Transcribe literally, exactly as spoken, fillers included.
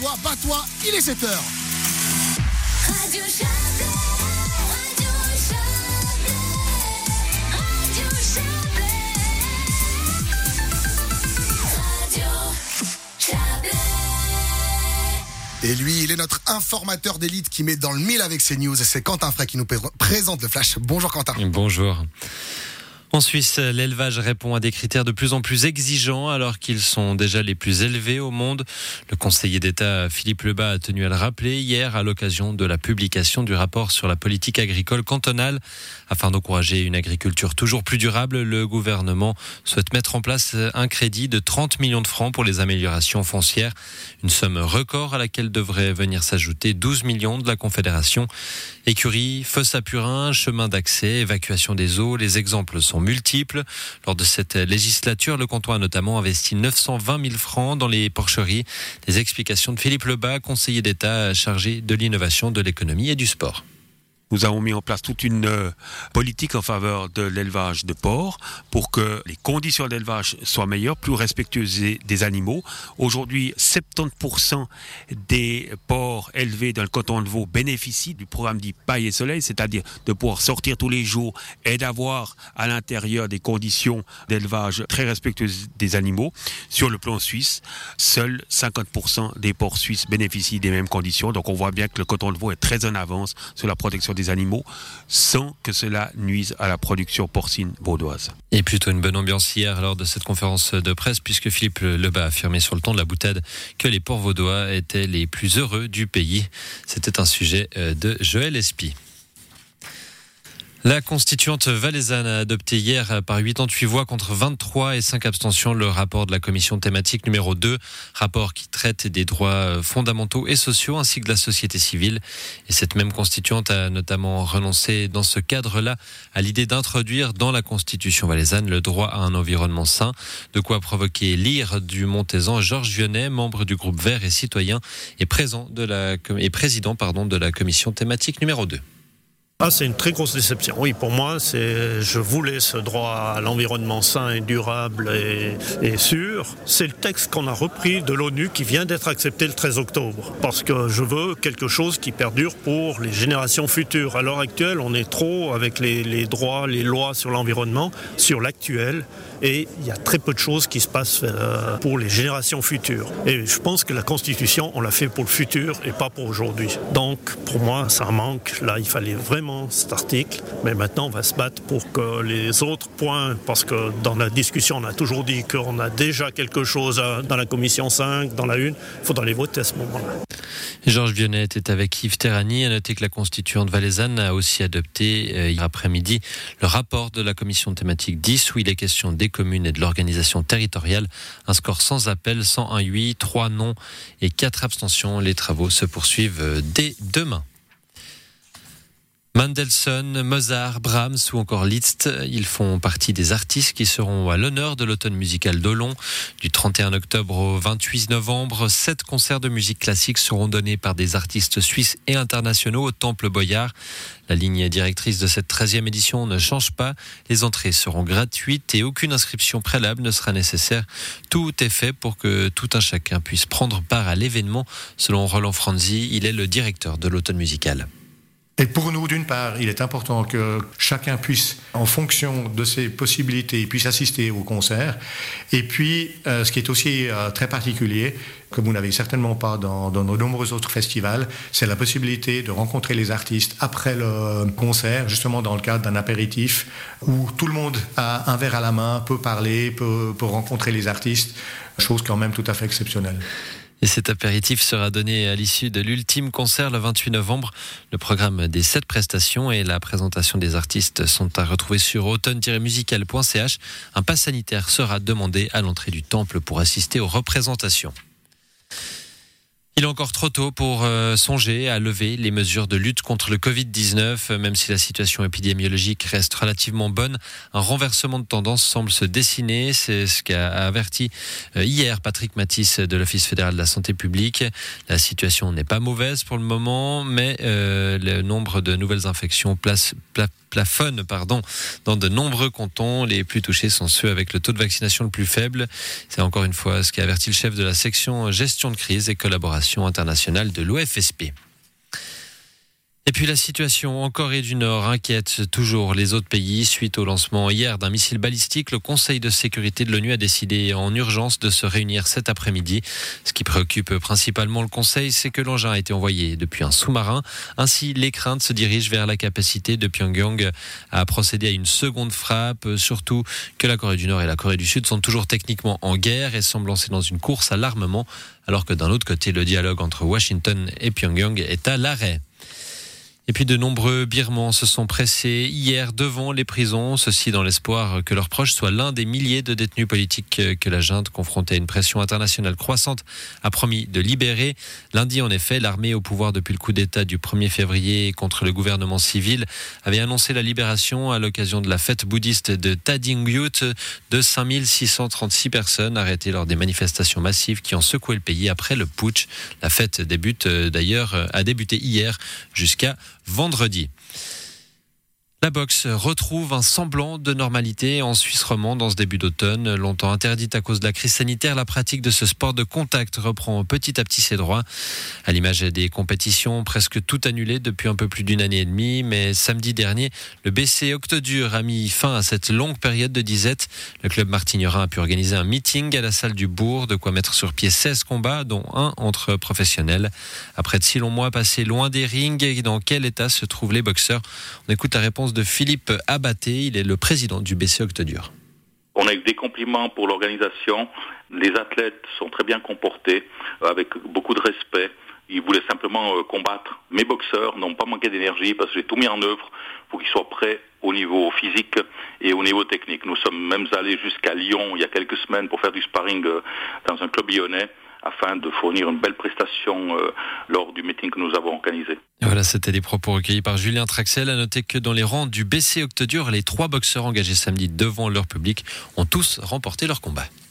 Vaudois, bats-toi, il est sept heures. Radio Chablais, Radio Chablais, Radio Chablais, Radio Chablais. Et lui, il est notre informateur d'élite qui met dans le mille avec ses news. C'est Quentin Frey qui nous présente le Flash. Bonjour Quentin. Bonjour. En Suisse, l'élevage répond à des critères de plus en plus exigeants alors qu'ils sont déjà les plus élevés au monde. Le conseiller d'État Philippe Lebas a tenu à le rappeler hier à l'occasion de la publication du rapport sur la politique agricole cantonale. Afin d'encourager une agriculture toujours plus durable, le gouvernement souhaite mettre en place un crédit de trente millions de francs pour les améliorations foncières. Une somme record à laquelle devrait venir s'ajouter douze millions de la Confédération. Écuries, fosses à purin, chemin d'accès, évacuation des eaux, les exemples sont multiples. Lors de cette législature, le canton a notamment investi neuf cent vingt mille francs dans les porcheries. Les explications de Philippe Lebas, conseiller d'État chargé de l'innovation, de l'économie et du sport. Nous avons mis en place toute une euh, politique en faveur de l'élevage de porcs pour que les conditions d'élevage soient meilleures, plus respectueuses des, des animaux. Aujourd'hui, soixante-dix pour cent des porcs élevés dans le canton de Vaud bénéficient du programme dit Paille et Soleil, c'est-à-dire de pouvoir sortir tous les jours et d'avoir à l'intérieur des conditions d'élevage très respectueuses des animaux. Sur le plan suisse, seuls cinquante pour cent des porcs suisses bénéficient des mêmes conditions. Donc on voit bien que le canton de Vaud est très en avance sur la protection des animaux sans que cela nuise à la production porcine vaudoise. Et plutôt une bonne ambiance hier lors de cette conférence de presse puisque Philippe Lebas a affirmé sur le ton de la boutade que les porcs vaudois étaient les plus heureux du pays. C'était un sujet de Joël Espy. La constituante valaisanne a adopté hier par quatre-vingt-huit voix contre vingt-trois et cinq abstentions le rapport de la commission thématique numéro deux, rapport qui traite des droits fondamentaux et sociaux ainsi que de la société civile. Et cette même constituante a notamment renoncé dans ce cadre-là à l'idée d'introduire dans la constitution valaisanne le droit à un environnement sain, de quoi provoquer l'ire du Montaisan. Georges Vionnet, membre du groupe Vert et Citoyen, est, présent de la, est président pardon, de la commission thématique numéro deux. Ah, c'est une très grosse déception. Oui, pour moi, c'est, je voulais ce droit à l'environnement sain et durable et, et sûr. C'est le texte qu'on a repris de l'ONU qui vient d'être accepté le treize octobre. Parce que je veux quelque chose qui perdure pour les générations futures. À l'heure actuelle, on est trop avec les, les droits, les lois sur l'environnement, sur l'actuel. Et il y a très peu de choses qui se passent euh, pour les générations futures. Et je pense que la Constitution, on l'a fait pour le futur et pas pour aujourd'hui. Donc, pour moi, ça manque. Là, il fallait vraiment cet article. Mais maintenant, on va se battre pour que les autres points, parce que dans la discussion, on a toujours dit qu'on a déjà quelque chose dans la commission cinq, dans la une. Il faudra les voter à ce moment-là. Georges Vionnet était avec Yves Terrani. À noter que la constituante valaisanne a aussi adopté euh, hier après-midi le rapport de la commission thématique dix où il est question des communes et de l'organisation territoriale. Un score sans appel, cent un oui, trois non et quatre abstentions. Les travaux se poursuivent dès demain. Mendelssohn, Mozart, Brahms ou encore Liszt, ils font partie des artistes qui seront à l'honneur de l'automne musical d'Olon. Du trente et un octobre au vingt-huit novembre, sept concerts de musique classique seront donnés par des artistes suisses et internationaux au Temple Boyard. La ligne directrice de cette treizième édition ne change pas. Les entrées seront gratuites et aucune inscription préalable ne sera nécessaire. Tout est fait pour que tout un chacun puisse prendre part à l'événement. Selon Roland Franzi, il est le directeur de l'automne musical. Et pour nous, d'une part, il est important que chacun puisse, en fonction de ses possibilités, puisse assister au concert. Et puis, euh, ce qui est aussi euh, très particulier, que vous n'avez certainement pas dans, dans nos nombreux autres festivals, c'est la possibilité de rencontrer les artistes après le concert, justement dans le cadre d'un apéritif, où tout le monde a un verre à la main, peut parler, peut, peut rencontrer les artistes, chose quand même tout à fait exceptionnelle. Et cet apéritif sera donné à l'issue de l'ultime concert le vingt-huit novembre. Le programme des sept prestations et la présentation des artistes sont à retrouver sur automne tiret musical point c h. Un pass sanitaire sera demandé à l'entrée du temple pour assister aux représentations. Il est encore trop tôt pour euh, songer à lever les mesures de lutte contre le covid dix-neuf. Même si la situation épidémiologique reste relativement bonne, un renversement de tendance semble se dessiner. C'est ce qu'a averti euh, hier Patrick Matisse de l'Office fédéral de la santé publique. La situation n'est pas mauvaise pour le moment, mais euh, le nombre de nouvelles infections place, pla, plafonne pardon, dans de nombreux cantons. Les plus touchés sont ceux avec le taux de vaccination le plus faible. C'est encore une fois ce qu'a averti le chef de la section gestion de crise et collaboration Fédération internationale de l'O F S P. Et puis la situation en Corée du Nord inquiète toujours les autres pays. Suite au lancement hier d'un missile balistique, le Conseil de sécurité de l'ONU a décidé en urgence de se réunir cet après-midi. Ce qui préoccupe principalement le Conseil, c'est que l'engin a été envoyé depuis un sous-marin. Ainsi, les craintes se dirigent vers la capacité de Pyongyang à procéder à une seconde frappe. Surtout que la Corée du Nord et la Corée du Sud sont toujours techniquement en guerre et semblent lancer dans une course à l'armement, alors que d'un autre côté, le dialogue entre Washington et Pyongyang est à l'arrêt. Et puis de nombreux Birmans se sont pressés hier devant les prisons, ceci dans l'espoir que leurs proches soient l'un des milliers de détenus politiques que la junte, confrontée à une pression internationale croissante, a promis de libérer. Lundi, en effet, l'armée au pouvoir depuis le coup d'État du premier février contre le gouvernement civil avait annoncé la libération à l'occasion de la fête bouddhiste de Tadingyut de cinq mille six cent trente-six personnes arrêtées lors des manifestations massives qui ont secoué le pays après le putsch. La fête débute d'ailleurs, a débuté hier jusqu'à vendredi. La boxe retrouve un semblant de normalité en Suisse romande en ce début d'automne. Longtemps interdite à cause de la crise sanitaire, la pratique de ce sport de contact reprend petit à petit ses droits. À l'image des compétitions presque toutes annulées depuis un peu plus d'une année et demie. Mais samedi dernier, le B C Octodur a mis fin à cette longue période de disette. Le club martignerin a pu organiser un meeting à la salle du Bourg, de quoi mettre sur pied seize combats, dont un entre professionnels. Après de si longs mois passés loin des rings, dans quel état se trouvent les boxeurs? On écoute la réponse de Philippe Abaté, il est le président du B C Octodur. On a eu des compliments pour l'organisation. Les athlètes sont très bien comportés, avec beaucoup de respect. Ils voulaient simplement combattre. Mes boxeurs n'ont pas manqué d'énergie parce que j'ai tout mis en œuvre pour qu'ils soient prêts au niveau physique et au niveau technique. Nous sommes même allés jusqu'à Lyon il y a quelques semaines pour faire du sparring dans un club lyonnais, afin de fournir une belle prestation euh, lors du meeting que nous avons organisé. Voilà, c'était des propos recueillis par Julien Traxel. À noter que dans les rangs du B C Octodur, les trois boxeurs engagés samedi devant leur public ont tous remporté leur combat.